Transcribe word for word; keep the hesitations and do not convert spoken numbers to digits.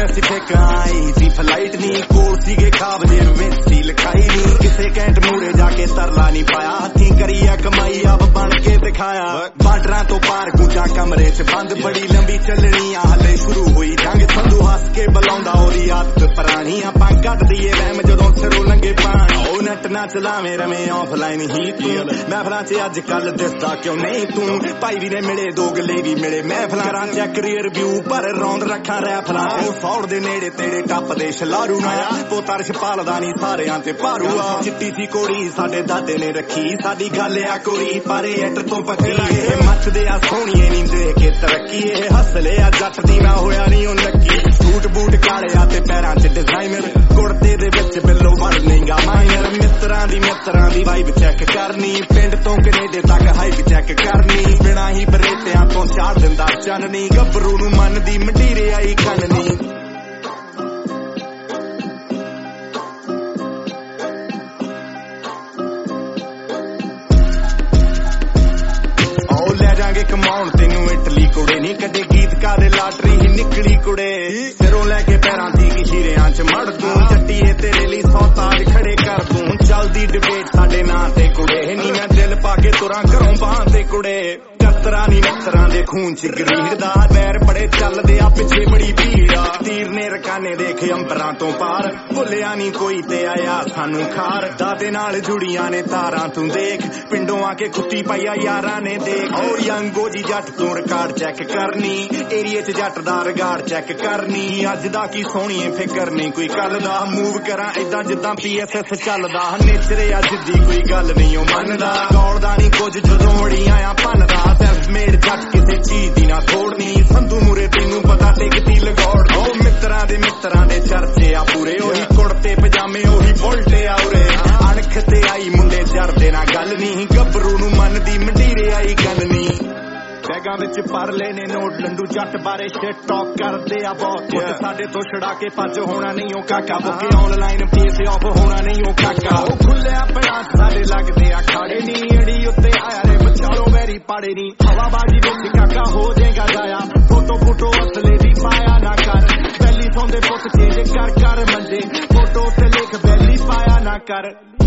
Pacific ਆਈ ਸੀ flight ਨਹੀਂ ਕੋਲ ਸੀਗੇ ਖਾਬ ਜੇ ਵਿੱਚ ਸੀ ਲਿਖਾਈ ਨਹੀਂ ਕਿਸੇ ਕੈਂਟ ਮੂਰੇ ਜਾ ਕੇ ਤਰਲਾ ਨਹੀਂ ਪਾਇਆ ਹੱਥੀਂ ਕਰੀ ਆ ਕਮਾਈ ਆਪ ਬਣ ਕੇ ਦਿਖਾਇਆ ਬਾਰਡਰਾਂ ਤੋਂ ਪਾਰ ਗੁੱਜਾ ਕਮਰੇ 'ਚ ਬੰਦ ਬੜੀ ਲੰਬੀ ਚੱਲਣੀ ਆ ਹਲੇ ਸ਼ੁਰੂ ਹੋਈ ਜੰਗ ਸੰਧੂ ਹੱਸ ਕੇ ਬੁਲਾਉਂਦਾ ਉਹਦੀ ਆਦਤ ਪੁਰਾਣੀ ਆਪਾਂ ਕੱਢ ਦਈਏ ਵਹਿਮ ਜਦੋਂ ਸਿਰੋਂ ਲੰਗੇ ਪਾਣੀ ਉਹ ਨੱਟ ਨਾ ਚਲਾਵੇਂ ਰਵੇਂ ਆਫਲਾਈਨ ਹੀ ਤੂੰ ਮਹਿਫਲਾਂ 'ਚ ਅੱਜ ਕੱਲ ਦਿਸਦਾ ਕਿਉਂ ਨਹੀਂ ਤੂੰ ਭਾਈ ਵੀ ਨੇ ਮਿਲੇ ਦੋ ਗਲੇ ਵੀ ਮਿਲੇ ਮਹਿਫਲਾਂ ਚੈੱਕ ਰਿਵਿਊ ਪਰ ਰੌਂਦ ਰੱਖਾਂ ਰੈਫਲਾਂ ਉਹ ਫੌੜ ਦੇ ਨੇੜੇ ਤੇੜੇ ਟੱਪਦੇ ਛਲਾਰੂ ਨਾ ਪੋਤਰ ਛਪਾਲਦਾ ਨਹੀਂ ਸਾਰਿਆਂ ਤੇ ਭਾਰੂ ਆ ਚਿੱਟੀ ਸੀ ਕੋੜੀ ਸਾਡੇ ਦਾਦੇ ਨੇ ਰੱਖੀ ਸਾਡੀ ਗੱਲ ਆ ਕੋਰੀ ਪਰ ਐਟਰ ਤੋਂ ਪੱਕੀ ਇਹ ਮੱਚਦੇ ਆ ਸੋਹਣੀਏ ਨਹੀਂ ਦੇ ਕੇ ਤਰੱਕੀ ਇਹ ਹੱਸਲੇ ਆ ਜੱਟ ਦੀ ਨਾ ਹੋਇਆ ਨਹੀਂ ਉਹ ਲੱਗੀ ਬੂਟ ਬੂਟ ਕਾਲੇ ਆ ਤੇ ਪੈਰਾਂ 'ਚ ਡਿਜ਼ਾਈਨਰ ਕੁੜਤੇ ਦੇ ਵਿੱਚ ਬਿੱਲੋ ਵੜ ਨਹੀਂਗਾ ਮਾਇਰ ਮਿੱਤਰਾਂ ਦੀ ਮਿੱਤਰਾਂ ਦੀ ਵਾਈਬ ਚੈੱਕ ਕਰਨੀ ਪਿੰਡ ਤੋਂ ਕਨੇਡੇ ਤੱਕ ਹਾਈਪ ਚੈੱਕ ਕਰਨੀ ਬਿਨਾਂ ਹੀ ਬਰੇਤਿਆਂ ਤੋਂ ਚਾੜ ਦਿੰਦਾ ਚਾਨਣੀ ਗੱਭਰੂ ਨੂੰ ਮਨ ਦੀ ਮਟੀਰੇ ਆਈ ਕੰਨਨੀ ਜਾਗੇ ਕਮਾਉਣ ਤੈਨੂੰ ਇਟਲੀ ਕੁੜੇ ਨਹੀਂ ਕਦੇ ਗੀਤਕਾਰ ਦੇ ਲਾਟਰੀ ਹੀ ਨਿਕਲੀ ਕੁੜੇ ਸਿਰੋਂ ਲੈ ਕੇ ਪੈਰਾਂ ਦੀ ਹੀਰਿਆਂ 'ਚ ਮੜ ਤੂੰ ਚੱਟੀਏ ਤੇਰੇ ਲਈ ਸੌ ਤਾਜ ਖੜੇ ਕਰ ਤੂੰ ਚੱਲਦੀ ਡਿਬੇਟ ਸਾਡੇ ਨਾਂ ਤੇ ਕੁੜੇ ਨੀ ਮੈਂ ਦਿਲ ਪਾ ਕੇ ਤੁਰਾਂ ਘਰੋਂ ਬਾਹਾਂ ਤੇ ਕੁੜੇ ਕਤਰਾ ਨੀ ਨਕਰਾਂ ਦੇ ਖੂਨ 'ਚ ਗਰੀੜਦਾ ਪੈਰ ਬੜੇ ਚੱਲਦੇ ਆ ਪਿੱਛੇ ਬੜੀ ਭੀੜ ਆ ਤੀਰ ਨੇ ਰਕਾਨੇ ਦੇਖੇ ਅੰਬਰਾਂ ਤੋਂ ਪਾਰ ਭੁੱਲਿਆ ਨੀ ਕੋਈ ਤੇ ਆਇਆ ਸਾਨੂੰ ਖਾਰ ਦਾਦੇ ਨਾਲ ਜੁੜੀਆਂ ਨੇ ਤਾਰਾਂ ਤੂੰ ਦੇਖ ਪਿੰਡੋਂ ਆ ਕੇ ਕੁੱਤੀ ਪਾਈਆ ਯਾਰਾਂ ਨੇ ਦੇਖ ਓ ਯੰਗੋ ਜੀ ਜੱਟ ਤੂੰ ਰਿਕਾਰਡ ਚੈੱਕ ਕਰਨੀ ਏਰੀਏ 'ਚ ਜੱਟ ਦਾ ਰਿਕਾਰਡ ਚੈੱਕ ਕਰਨੀ ਅੱਜ ਦਾ ਕੀ ਸੋਹਣੀ ਫਿਕਰ ਨਹੀਂ ਕੋਈ ਕੱਲ ਦਾ ਮੂਵ ਕਰਾਂ ਏਦਾਂ ਜਿੱਦਾਂ ਪੀ ਐਸ ਐਸ ਚੱਲਦਾ ਨੇਚਰੇ ਅੱਜ ਦੀ ਕੋਈ ਗੱਲ ਨਹੀਂ ਉਹ ਮੰਨਦਾ ਦੌੜਦਾ ਨਹੀਂ ਕੁਝ ਜਦੋਂ ਉੜੀਆਂ ਆ ਭੰਨਦਾ ਸੈਲਫ ਮੇਡ ਜੱਟ ਕਿਸੇ ਚੀਜ਼ ਦੀ ਨਾ ਥੋੜਨੀ ਸੰਧੂ ਮੂਰੇ ਤੈਨੂੰ ਪਤਾ ਟਿਕਦੀ ਲਗੌੜ ਉਹ ਮਿੱਤਰਾਂ ਦੇ ਮਿੱਤਰਾਂ ਦੇ ਚਰਚੇ ਆ ਪੂਰੇ ਉਹੀ ਕੁੜਤੇ ਪਜਾਮੇ ਉਹੀ ਬੁਲਟੇ ਆ ਉਰੇ ਅਣਖ ਤੇ ਆਈ ਮੁੰਡੇ ਜਰਦੇ ਨਾ ਗੱਲ ਨਹੀਂ ਗੱਭਰੂ ਨੂੰ ਮਨ ਦੀ ਮੰਡੀਰੇ ਆਈ ਗੱਲ ਨਹੀਂ ਬੈਗਾਂ ਵਿੱਚ ਭਰ ਲੈਨੇ ਨੋਟ ਲੰਡੂ ਜੱਟ ਬਾਰੇ ਸ਼ਿਟ ਟਾਕ ਕਰਦੇ ਆ ਬਹੁਤ ਸਾਡੇ ਤੋਂ ਛੜਾ ਕੇ ਭੱਜ ਹੋਣਾ ਨਹੀਂ ਉਹ ਕਾਕਾ ਬੁੱਕੇ ਆਨਲਾਈਨ ਪੀਸ ਆਫ ਹੋਣਾ ਨਹੀਂ ਉਹ ਕਾਕਾ ਉਹ ਖੁੱਲਿਆ ਪਿਆ ਸਾਡੇ ਲੱਗਦੇ ਆ ਖਾੜੇ ਨਹੀਂ ਅੜੀ ਉੱਤੇ ਆਇਆ ਰੇ ਬਚਾਲੋ ਮੇਰੀ ਪਾੜੇ ਨਹੀਂ ਹਵਾਬਾਜੀ ਵਿੱਚ ਕਾਕਾ ਹੋ ਜਾਏਗਾ ਜਾਇਆ ਫੋਟੋ ਫੋਟੋ ਅਸਲੇ ਦੀ ਪਾਇਆ ਨਾ ਕਰ ਪਹਿਲੀ ਸੌਂਦੇ ਪੁੱਤ ਚੇਂਜ ਕਰ ਕਰ ਮੰਦੇ ਫੋਟੋ ਤੇ ਲਿਖ ਬੈਲੀ ਪਾਇਆ ਨਾ ਕਰ